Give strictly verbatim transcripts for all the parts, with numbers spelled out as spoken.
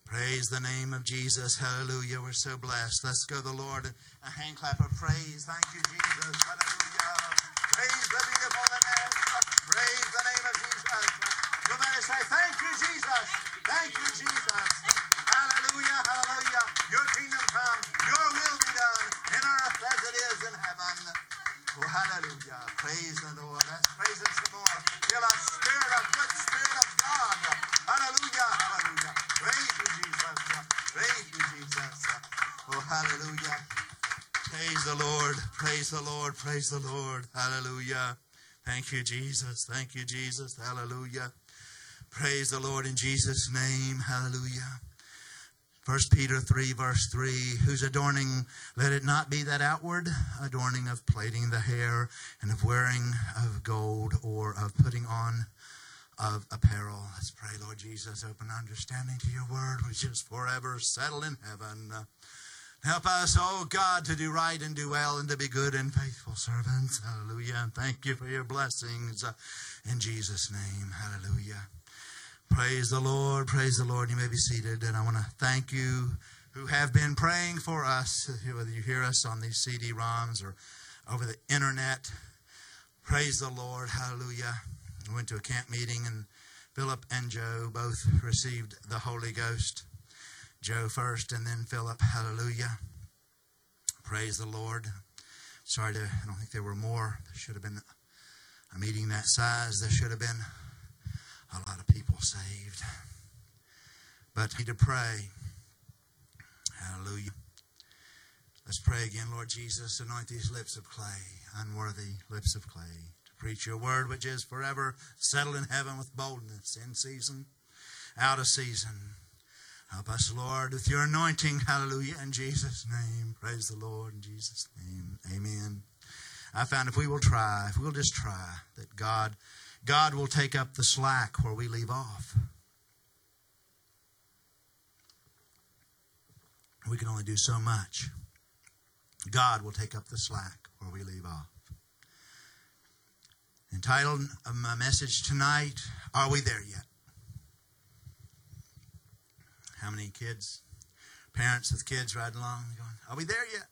Praise the name of Jesus. Hallelujah. We're so blessed. Let's go to the Lord. A hand clap of praise. Thank you, Jesus. Hallelujah. Praise the beautiful name. Praise the name of Jesus. You better say, thank you, Jesus. Thank you, Jesus. Hallelujah. Hallelujah. Your kingdom come. Your will be done in earth as it is in heaven. Oh, hallelujah. Praise the Lord. Let's praise Him some more. Feel a spirit of good spirit of God. Hallelujah. Hallelujah. Praise you, Jesus. Praise you, Jesus. Oh, hallelujah. Praise the Lord. Praise the Lord. Praise the Lord. Hallelujah. Thank you, Jesus. Thank you, Jesus. Hallelujah. Praise the Lord in Jesus' name. Hallelujah. First Peter three, verse three, whose adorning, let it not be that outward adorning of plaiting the hair and of wearing of gold or of putting on of apparel. Let's pray, Lord Jesus, open understanding to your word, which is forever settled in heaven. Help us, oh God, to do right and do well and to be good and faithful servants. Hallelujah. And thank you for your blessings in Jesus' name. Hallelujah. Praise the Lord. Praise the Lord. You may be seated. And I want to thank you who have been praying for us, whether you hear us on these C D ROMs or over the internet. Praise the Lord. Hallelujah. I went to a camp meeting and Philip and Joe both received the Holy Ghost. Joe first and then Philip. Hallelujah. Praise the Lord. Sorry, to, I don't think there were more. There should have been a meeting that size. There should have been a lot of people saved. But we need to pray. Hallelujah. Let's pray again. Lord Jesus, anoint these lips of clay, unworthy lips of clay, to preach your word, which is forever settled in heaven with boldness, in season, out of season. Help us, Lord, with your anointing. Hallelujah. In Jesus' name. Praise the Lord. In Jesus' name. Amen. I found if we will try, if we'll just try, that God, God will take up the slack where we leave off. We can only do so much. God will take up the slack where we leave off. Entitled my message tonight, Are We There Yet? How many kids, parents with kids riding along, going, are we there yet?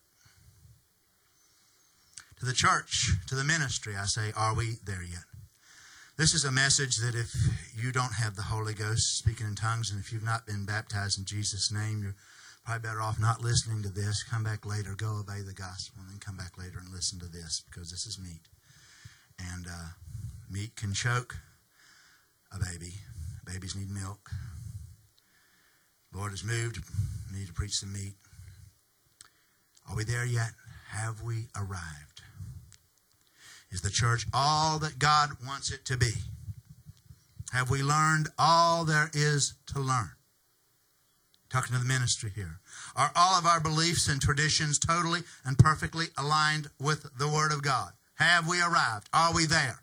To the church, to the ministry, I say, are we there yet? This is a message that if you don't have the Holy Ghost speaking in tongues, and if you've not been baptized in Jesus' name, you're probably better off not listening to this. Come back later, go obey the gospel, and then come back later and listen to this, because this is meat. And uh, meat can choke a baby. Babies need milk. Lord has moved. We need to preach some meat. Are we there yet? Have we arrived? Is the church all that God wants it to be? Have we learned all there is to learn? Talking to the ministry here. Are all of our beliefs and traditions totally and perfectly aligned with the Word of God? Have we arrived? Are we there?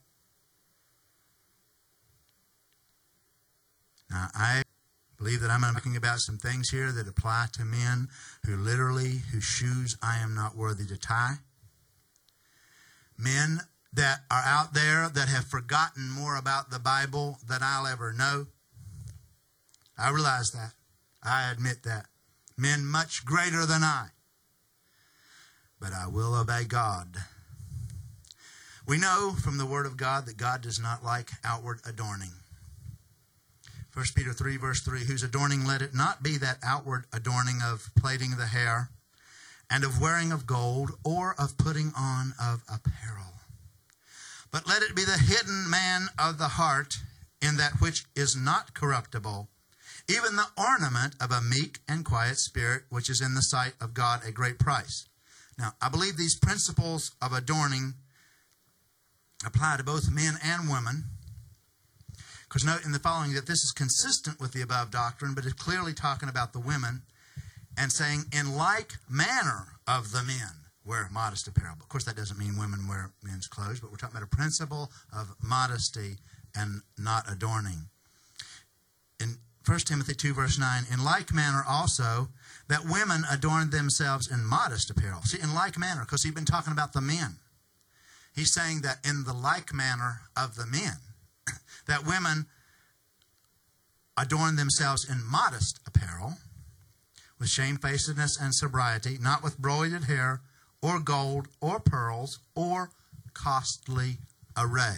Now, I believe that I'm talking about some things here that apply to men who literally, whose shoes I am not worthy to tie. Men that are out there that have forgotten more about the Bible than I'll ever know. I realize that. I admit that. Men much greater than I. But I will obey God. We know from the Word of God that God does not like outward adorning. First Peter three, verse three, whose adorning let it not be that outward adorning of plaiting the hair and of wearing of gold or of putting on of apparel. But let it be the hidden man of the heart in that which is not corruptible, even the ornament of a meek and quiet spirit, which is in the sight of God a great price. Now, I believe these principles of adorning apply to both men and women. Because note in the following that this is consistent with the above doctrine, but it's clearly talking about the women and saying, in like manner of the men, wear modest apparel. Of course, that doesn't mean women wear men's clothes, but we're talking about a principle of modesty and not adorning. In First Timothy two, verse nine, in like manner also, that women adorn themselves in modest apparel. See, in like manner, because he's been talking about the men. He's saying that in the like manner of the men, that women adorn themselves in modest apparel, with shamefacedness and sobriety, not with broided hair, or gold, or pearls, or costly array.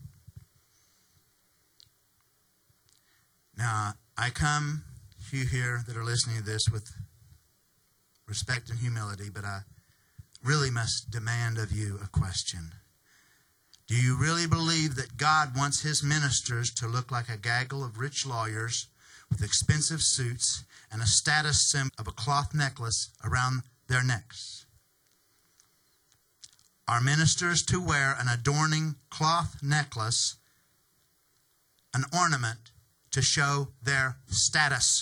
Now, I come to you here that are listening to this with respect and humility, but I really must demand of you a question. Do you really believe that God wants His ministers to look like a gaggle of rich lawyers with expensive suits and a status symbol of a cloth necklace around their necks? Are ministers to wear an adorning cloth necklace, an ornament to show their status?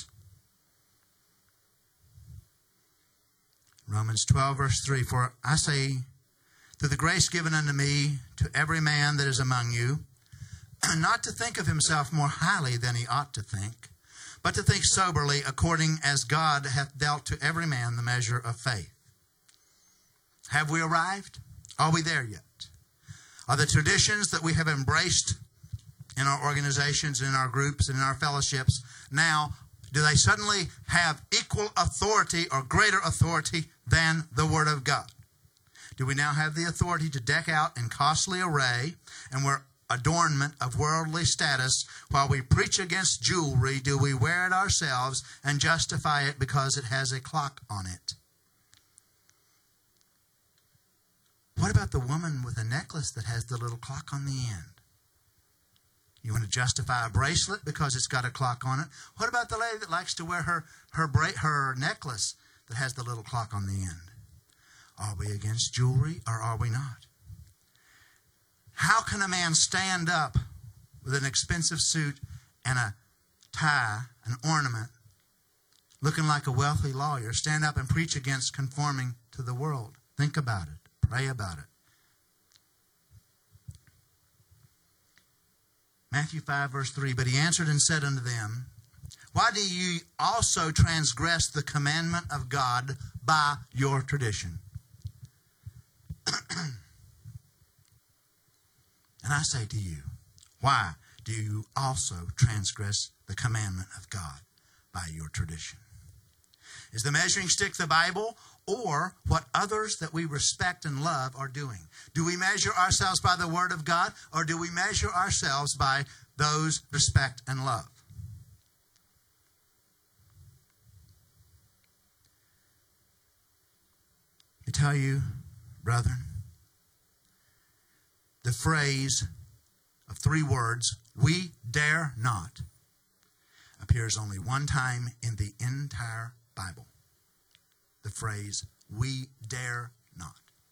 Romans twelve, verse three, for I say, through the grace given unto me, to every man that is among you, not to think of himself more highly than he ought to think, but to think soberly, according as God hath dealt to every man the measure of faith. Have we arrived? Are we there yet? Are the traditions that we have embraced in our organizations, in our groups, and in our fellowships, now, do they suddenly have equal authority or greater authority than the Word of God? Do we now have the authority to deck out in costly array and wear adornment of worldly status while we preach against jewelry? Do we wear it ourselves and justify it because it has a clock on it? What about the woman with a necklace that has the little clock on the end? You want to justify a bracelet because it's got a clock on it? What about the lady that likes to wear her her, bra- her necklace that has the little clock on the end? Are we against jewelry or are we not? How can a man stand up with an expensive suit and a tie, an ornament, looking like a wealthy lawyer, stand up and preach against conforming to the world? Think about it. Pray about it. Matthew five, verse three, but he answered and said unto them, why do ye also transgress the commandment of God by your tradition? And I say to you, why do you also transgress the commandment of God by your tradition? Is the measuring stick the Bible or what others that we respect and love are doing? Do we measure ourselves by the Word of God or do we measure ourselves by those respect and love? I tell you, brethren, the phrase of three words, we dare not, appears only one time in the entire Bible. The phrase, we dare not.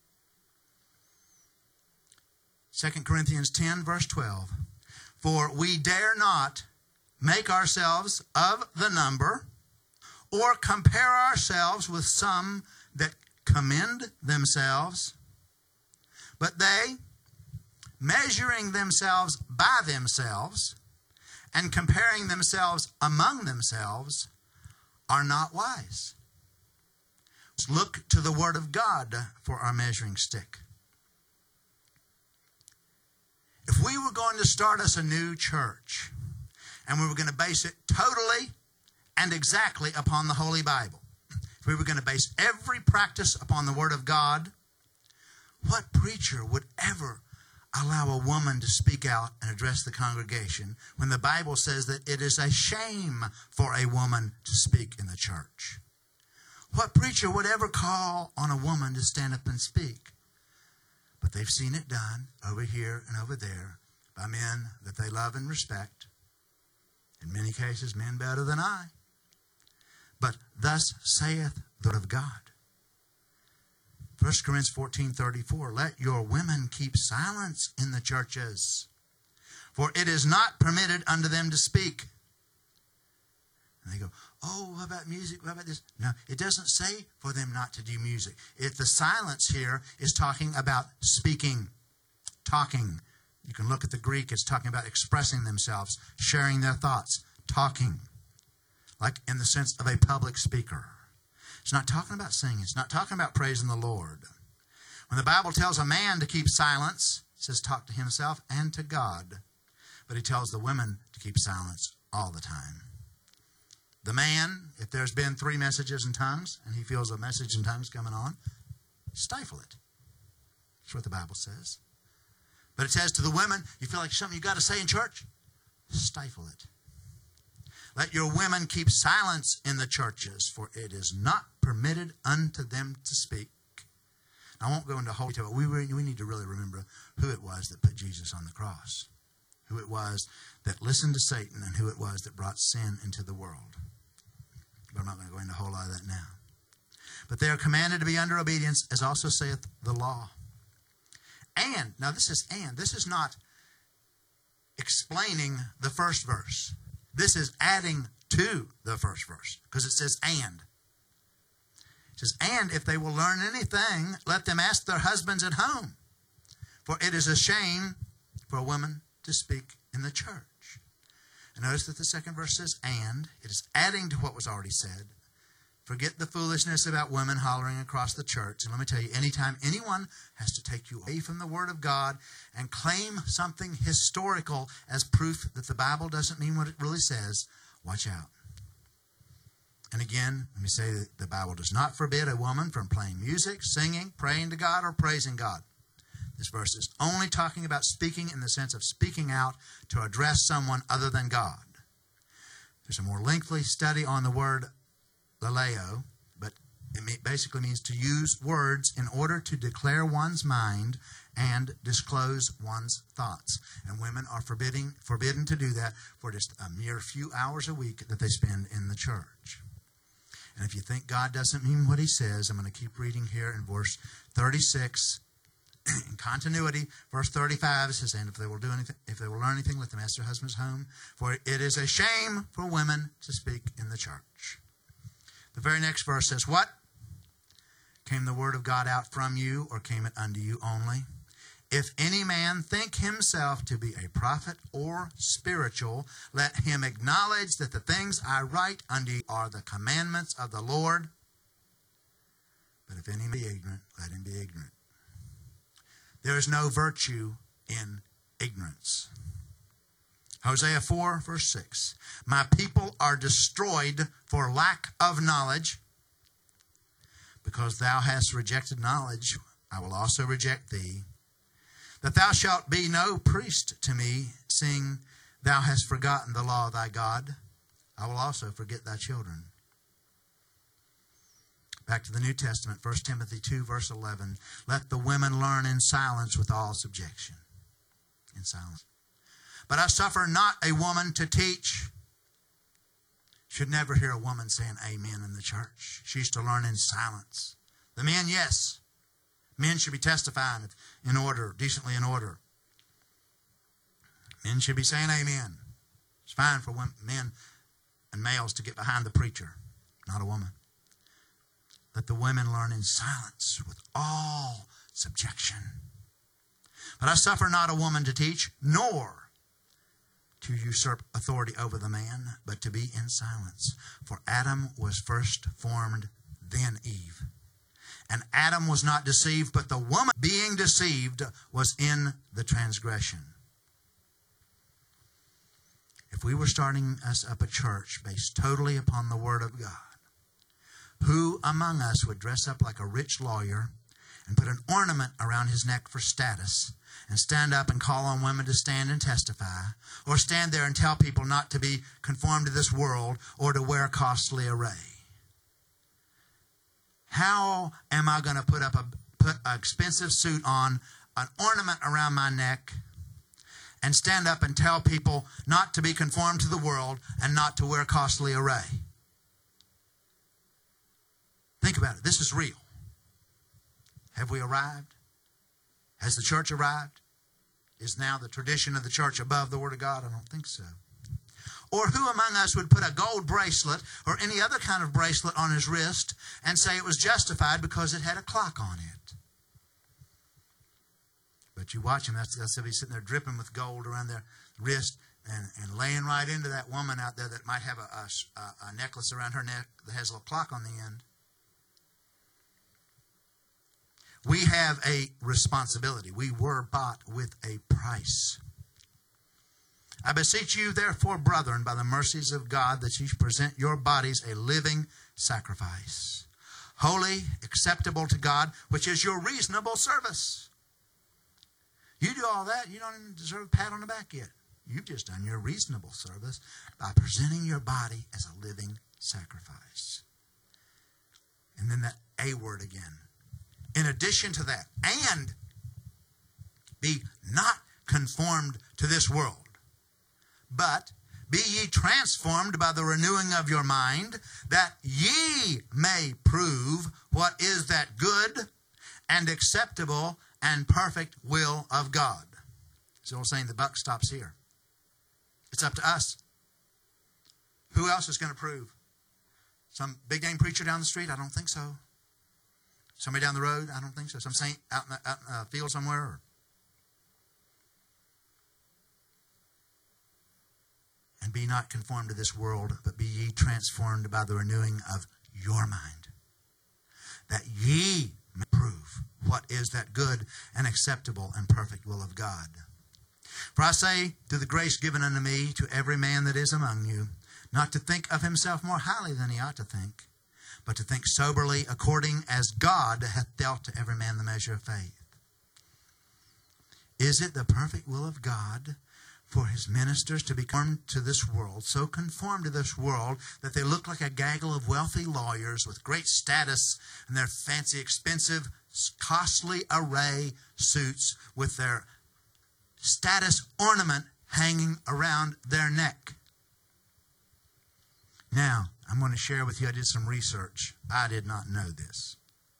Second Corinthians ten, verse twelve. For we dare not make ourselves of the number or compare ourselves with some that commend themselves, but they, measuring themselves by themselves and comparing themselves among themselves, are not wise. Let's look to the Word of God for our measuring stick. If we were going to start us a new church and we were going to base it totally and exactly upon the Holy Bible, if we were going to base every practice upon the Word of God, what preacher would ever allow a woman to speak out and address the congregation when the Bible says that it is a shame for a woman to speak in the church? What preacher would ever call on a woman to stand up and speak? But they've seen it done over here and over there by men that they love and respect. In many cases, men better than I. But thus saith the word of God. First Corinthians fourteen thirty-four, let your women keep silence in the churches, for it is not permitted unto them to speak. And they go, oh, what about music? What about this? No, it doesn't say for them not to do music. If the silence here is talking about speaking, talking. You can look at the Greek. It's talking about expressing themselves, sharing their thoughts, talking, like in the sense of a public speaker. It's not talking about singing. It's not talking about praising the Lord. When the Bible tells a man to keep silence, it says talk to himself and to God. But he tells the women to keep silence all the time. The man, if there's been three messages in tongues and he feels a message in tongues coming on, stifle it. That's what the Bible says. But it says to the women, you feel like something you got to say in church? Stifle it. Let your women keep silence in the churches, for it is not permitted unto them to speak. I won't go into whole detail, but we, we need to really remember who it was that put Jesus on the cross. Who it was that listened to Satan, and who it was that brought sin into the world. But I'm not going to go into a whole lot of that now. But they are commanded to be under obedience, as also saith the law. And, now this is and, this is not explaining the first verse. This is adding to the first verse, because it says and. It says, and if they will learn anything, let them ask their husbands at home. For it is a shame for a woman to speak in the church. And notice that the second verse says, and. It is adding to what was already said. Forget the foolishness about women hollering across the church. And let me tell you, anytime anyone has to take you away from the Word of God and claim something historical as proof that the Bible doesn't mean what it really says, watch out. And again, let me say that the Bible does not forbid a woman from playing music, singing, praying to God, or praising God. This verse is only talking about speaking in the sense of speaking out to address someone other than God. There's a more lengthy study on the word laleo, but it basically means to use words in order to declare one's mind and disclose one's thoughts. And women are forbidding, forbidden to do that for just a mere few hours a week that they spend in the church. And if you think God doesn't mean what he says, I'm going to keep reading here in verse thirty-six. In continuity, verse thirty-five says, and if they will do anything, if they will learn anything, let them ask their husbands home. For it is a shame for women to speak in the church. The very next verse says, what? Came the word of God out from you, or came it unto you only? If any man think himself to be a prophet or spiritual, let him acknowledge that the things I write unto you are the commandments of the Lord. But if any be ignorant, let him be ignorant. There is no virtue in ignorance. Hosea four, verse six. My people are destroyed for lack of knowledge. Because thou hast rejected knowledge, I will also reject thee. That thou shalt be no priest to me, seeing thou hast forgotten the law of thy God. I will also forget thy children. Back to the New Testament, First Timothy two, verse eleven. Let the women learn in silence with all subjection. In silence. But I suffer not a woman to teach. Should never hear a woman saying amen in the church. She used to learn in silence. The men, yes. Men should be testifying in order, decently in order. Men should be saying amen. It's fine for women, men and males to get behind the preacher, not a woman. Let the women learn in silence with all subjection. But I suffer not a woman to teach, nor to usurp authority over the man, but to be in silence. For Adam was first formed, then Eve. And Adam was not deceived, but the woman being deceived was in the transgression. If we were starting us up a church based totally upon the Word of God, who among us would dress up like a rich lawyer and put an ornament around his neck for status and stand up and call on women to stand and testify, or stand there and tell people not to be conformed to this world or to wear costly array? How am I going to put up a put an expensive suit on, an ornament around my neck, and stand up and tell people not to be conformed to the world and not to wear costly array? Think about it. This is real. Have we arrived? Has the church arrived? Is now the tradition of the church above the Word of God? I don't think so. Or who among us would put a gold bracelet or any other kind of bracelet on his wrist and say it was justified because it had a clock on it? But you watch him, that's, that's if he's sitting there dripping with gold around their wrist and, and laying right into that woman out there that might have a, a, a necklace around her neck that has a little clock on the end. We have a responsibility. We were bought with a price. I beseech you, therefore, brethren, by the mercies of God, that ye present your bodies a living sacrifice, holy, acceptable to God, which is your reasonable service. You do all that, you don't even deserve a pat on the back yet. You've just done your reasonable service by presenting your body as a living sacrifice. And then that A word again. In addition to that, and be not conformed to this world, but be ye transformed by the renewing of your mind, that ye may prove what is that good and acceptable and perfect will of God. So I'm saying the buck stops here. It's up to us. Who else is going to prove? Some big name preacher down the street? I don't think so. Somebody down the road? I don't think so. Some saint out in the, out in the field somewhere? Or... And be not conformed to this world, but be ye transformed by the renewing of your mind, that ye may prove what is that good and acceptable and perfect will of God. For I say, through the grace given unto me, to every man that is among you, not to think of himself more highly than he ought to think, but to think soberly, according as God hath dealt to every man the measure of faith. Is it the perfect will of God for his ministers to be conformed to this world, so conformed to this world that they look like a gaggle of wealthy lawyers with great status and their fancy, expensive, costly array suits with their status ornament hanging around their neck? Now, I'm going to share with you, I did some research. I did not know this.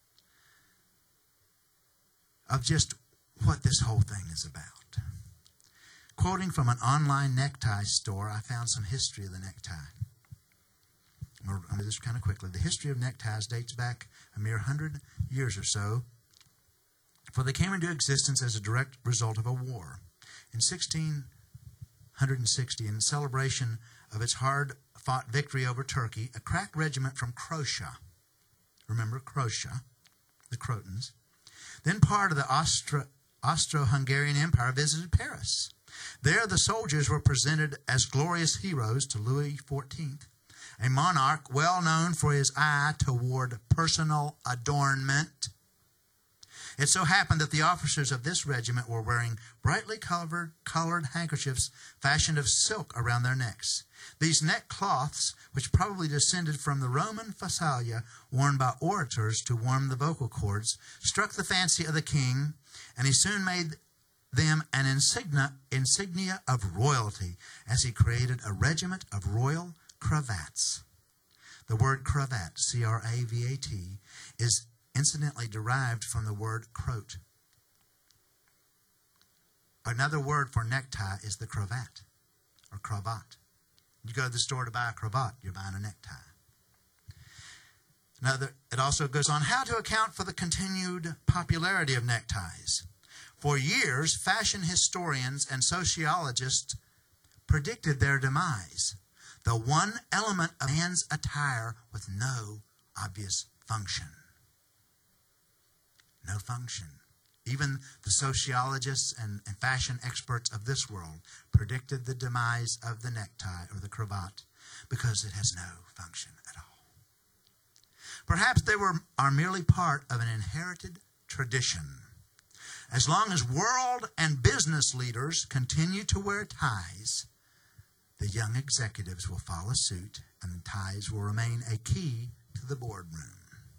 Of just what this whole thing is about. Quoting from an online necktie store, I found some history of the necktie. I'll do this kind of quickly. The history of neckties dates back a mere hundred years or so, for they came into existence as a direct result of a war. In sixteen sixty, in celebration of its hard-fought victory over Turkey, a crack regiment from Croatia, remember Croatia, the Crotons, then part of the Austro- Austro-Hungarian Empire, visited Paris. There the soldiers were presented as glorious heroes to Louis the fourteenth, a monarch well known for his eye toward personal adornment. It so happened that the officers of this regiment were wearing brightly colored, colored handkerchiefs fashioned of silk around their necks. These neck cloths, which probably descended from the Roman fascia worn by orators to warm the vocal cords, struck the fancy of the king, and he soon made them an insignia, insignia of royalty, as he created a regiment of royal cravats. The word cravat, C R A V A T, is incidentally derived from the word croat. Another word for necktie is the cravat or cravat. You go to the store to buy a cravat, you're buying a necktie. Another, it also goes on, how to account for the continued popularity of neckties. For years, fashion historians and sociologists predicted their demise. The one element of man's attire with no obvious function. No function. Even the sociologists and, and fashion experts of this world predicted the demise of the necktie or the cravat because it has no function at all. Perhaps they were are merely part of an inherited tradition. As long as world and business leaders continue to wear ties, the young executives will follow suit, and the ties will remain a key to the boardroom.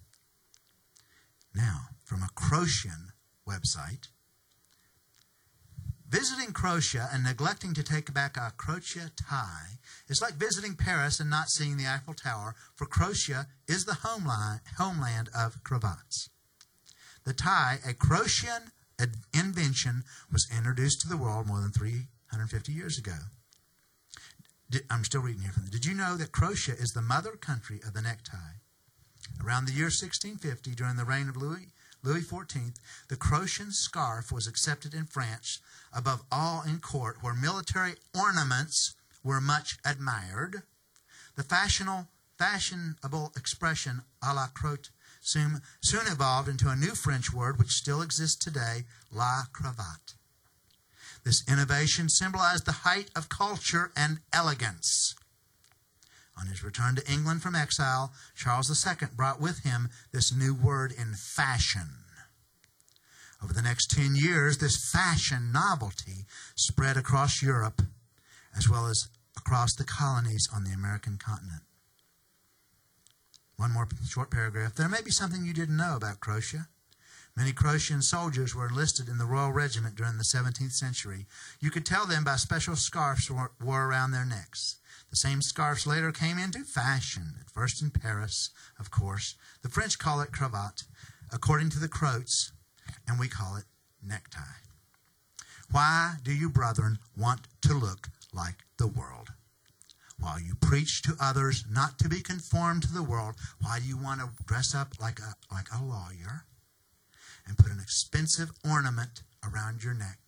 Now, from a Croatian website, visiting Croatia and neglecting to take back a Croatia tie is like visiting Paris and not seeing the Eiffel Tower, for Croatia is the homeland, homeland of cravats. The tie, a Croatian invention, was introduced to the world more than three hundred fifty years ago. Did, I'm still reading here from them. Did you know that Croatia is the mother country of the necktie? Around the year sixteen fifty, during the reign of Louis, Louis the fourteenth, the Croatian scarf was accepted in France above all in court, where military ornaments were much admired. The fashionable, fashionable expression à la croate soon, soon evolved into a new French word which still exists today, la cravate. This innovation symbolized the height of culture and elegance. On his return to England from exile, Charles the Second brought with him this new word in fashion. Over the next ten years, this fashion novelty spread across Europe as well as across the colonies on the American continent. One more short paragraph. There may be something you didn't know about Croatia. Many Croatian soldiers were enlisted in the Royal Regiment during the seventeenth century. You could tell them by special scarves wore around their necks. The same scarves later came into fashion, at first in Paris, of course. The French call it cravat, according to the Croats, and we call it necktie. Why do you, brethren, want to look like the world? While you preach to others not to be conformed to the world, why do you want to dress up like a, like a lawyer and put an expensive ornament around your neck?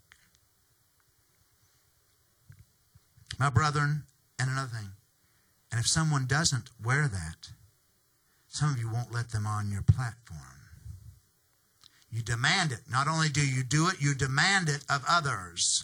My brethren, and another thing, and if someone doesn't wear that, some of you won't let them on your platform. You demand it. Not only do you do it, you demand it of others.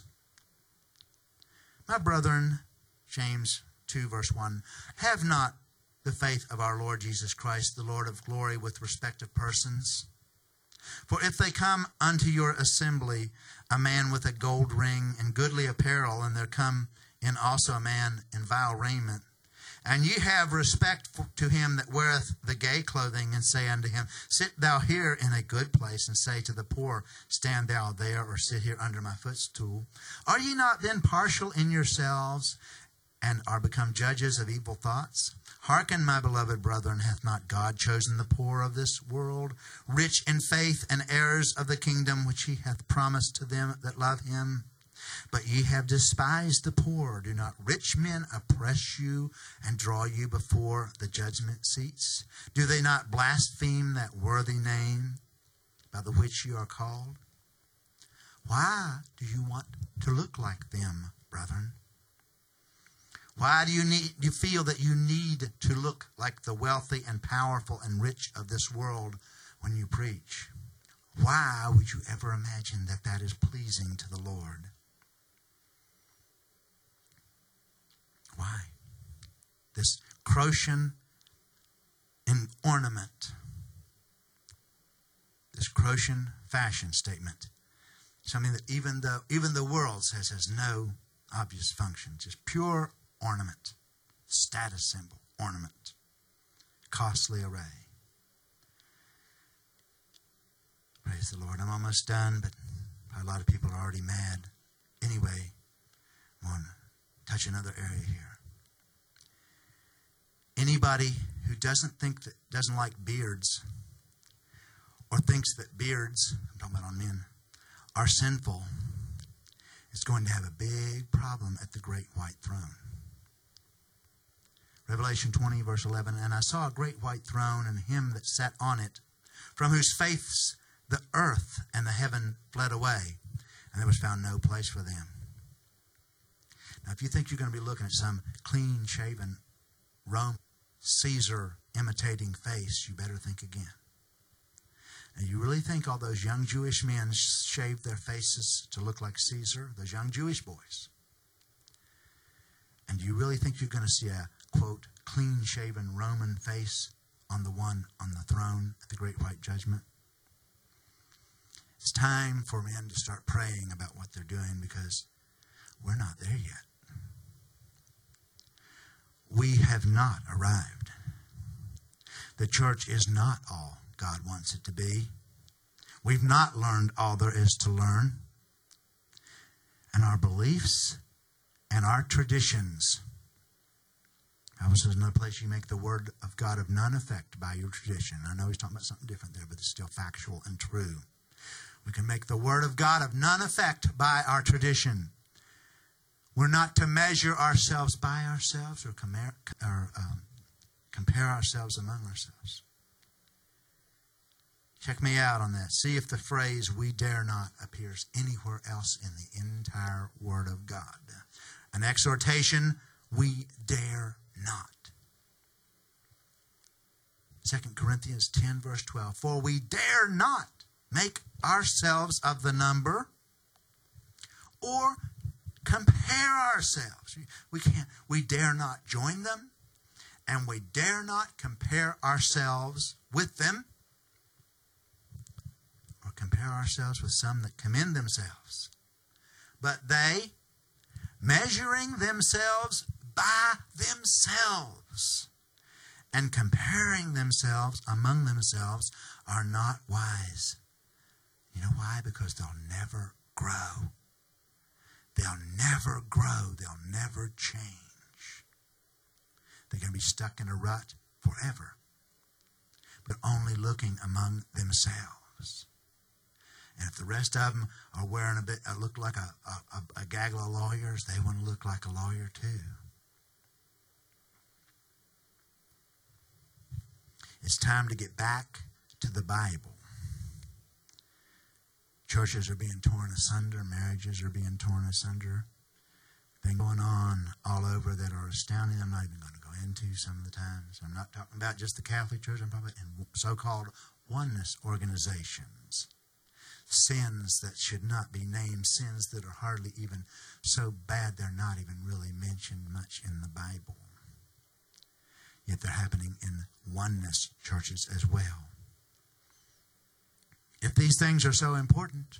My brethren, James two, verse one, have not the faith of our Lord Jesus Christ, the Lord of glory, with respect of persons. For if they come unto your assembly a man with a gold ring and goodly apparel, and there come in also a man in vile raiment, and ye have respect for, to him that weareth the gay clothing, and say unto him, sit thou here in a good place, and say to the poor, stand thou there, or sit here under my footstool. Are ye not then partial in yourselves, and are become judges of evil thoughts? Hearken, my beloved brethren, hath not God chosen the poor of this world, rich in faith and heirs of the kingdom which he hath promised to them that love him? But ye have despised the poor. Do not rich men oppress you and draw you before the judgment seats? Do they not blaspheme that worthy name by the which you are called? Why do you want to look like them, brethren? Why do you need you feel that you need to look like the wealthy and powerful and rich of this world when you preach? Why would you ever imagine that that is pleasing to the Lord? Why? This Croatian in ornament, this Croatian fashion statement, something that even the even the world says has no obvious function, just pure ornament, status symbol, ornament, costly array. Praise the Lord. I'm almost done, but a lot of people are already mad. Anyway, I'm going to touch another area here. Anybody who doesn't think that doesn't like beards, or thinks that beards, I'm talking about on men, are sinful, is going to have a big problem at the great white throne. Revelation twenty, verse eleven, and I saw a great white throne, and him that sat on it, from whose face the earth and the heaven fled away, and there was found no place for them. Now, if you think you're going to be looking at some clean-shaven Roman Caesar imitating face, you better think again. And you really think all those young Jewish men shaved their faces to look like Caesar, those young Jewish boys? And do you really think you're going to see a, quote, clean-shaven Roman face on the one on the throne at the great white judgment? It's time for men to start praying about what they're doing, because we're not there yet. We have not arrived. The church is not all God wants it to be. We've not learned all there is to learn. And our beliefs and our traditions. The Bible says another place, you make the word of God of none effect by your tradition. I know he's talking about something different there, but it's still factual and true. We can make the word of God of none effect by our tradition. We're not to measure ourselves by ourselves or compare, or, um, compare ourselves among ourselves. Check me out on that. See if the phrase "we dare not" appears anywhere else in the entire Word of God. An exhortation, we dare not. Second Corinthians ten, verse twelve. For we dare not make ourselves of the number, or compare ourselves. We can't, we dare not join them, and we dare not compare ourselves with them, or compare ourselves with some that commend themselves. But they, measuring themselves by themselves and comparing themselves among themselves, are not wise. You know why? Because they'll never grow. They'll never grow. They'll never change. They're going to be stuck in a rut forever, but only looking among themselves. And if the rest of them are wearing a bit, uh, look like a, a, a gaggle of lawyers, they want to look like a lawyer too. It's time to get back to the Bible. Churches are being torn asunder. Marriages are being torn asunder. Things going on all over that are astounding. I'm not even going to go into some of the times. I'm not talking about just the Catholic Church. I'm talking about so-called oneness organizations. Sins that should not be named. Sins that are hardly even so bad they're not even really mentioned much in the Bible. Yet they're happening in oneness churches as well. If these things are so important,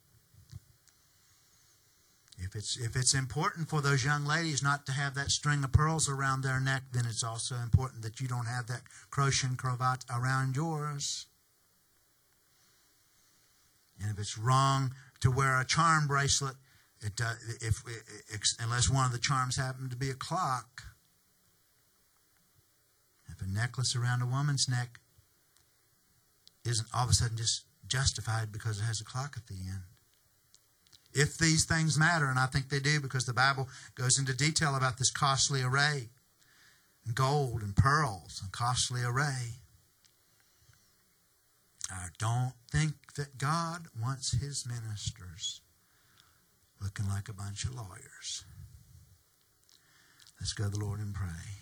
if it's if it's important for those young ladies not to have that string of pearls around their neck, then it's also important that you don't have that crochet and cravat around yours. And if it's wrong to wear a charm bracelet, it uh, if, if unless one of the charms happen to be a clock. If a necklace around a woman's neck isn't all of a sudden just justified because it has a clock at the end. If these things matter, and I think they do because the Bible goes into detail about this costly array, gold and pearls and costly array. I don't think that God wants His ministers looking like a bunch of lawyers. Let's go to the Lord and pray.